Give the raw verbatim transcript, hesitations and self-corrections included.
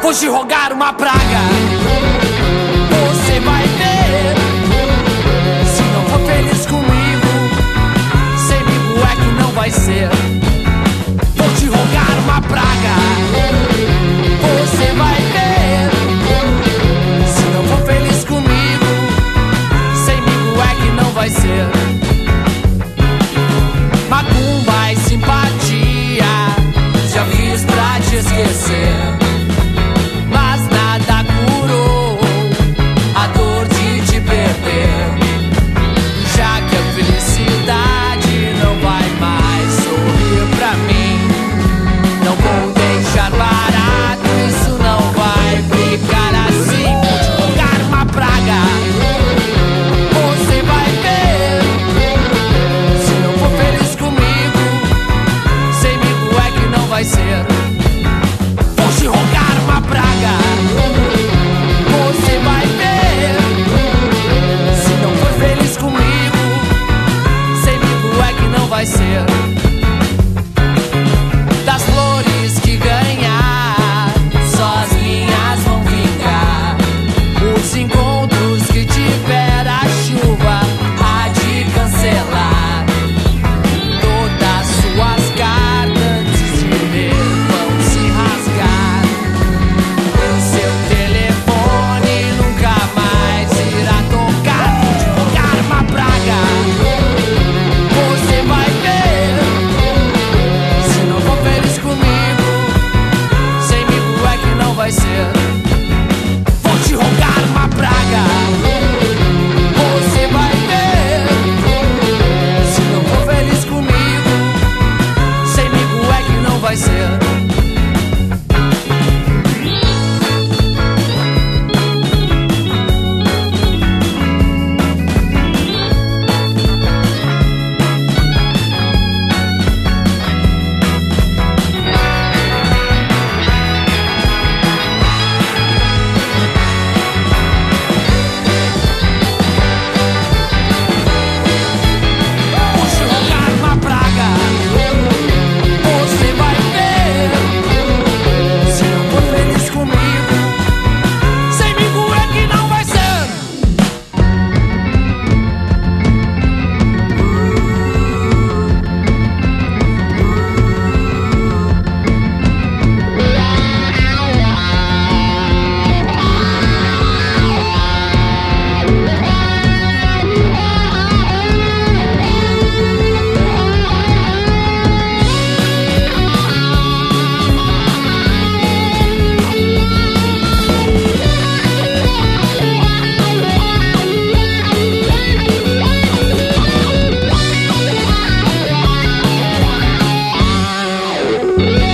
Vou te rogar uma praga, você vai ver. Se não for feliz comigo, semigo é que não vai ser. Vou te rogar uma praga, você vai ver. Se não for feliz comigo, semigo é que não vai ser. Macumba e simpatia, já fiz pra te esquecer, mas nada curou a dor de te perder. Já que a felicidade não vai mais sorrir pra mim, não vou deixar barato, isso não vai ficar assim. Vou te rogar uma praga, você vai ver. Se não for feliz comigo, semigo é que não vai ser. Vou te rogar uma praga, você vai ver. Se não for feliz comigo, semigo é que não vai ser. Das flores que ganhar, só as minhas vão vingar. Os encontros que tiver, a chuva há de cancelar. Todas suas cartas antes de ler vão se rasgar. O seu telefone nunca mais irá tocar. Vou te rogar uma praga, você vai ver. Se não for feliz comigo, semigo é que não vai ser. Vou te rogar uma praga, você vai ver. Se não for feliz comigo, semigo é que não vai ser. Vou te rogar uma praga, você vai ver. Se não for feliz comigo, semigo é que não vai ser. Yeah.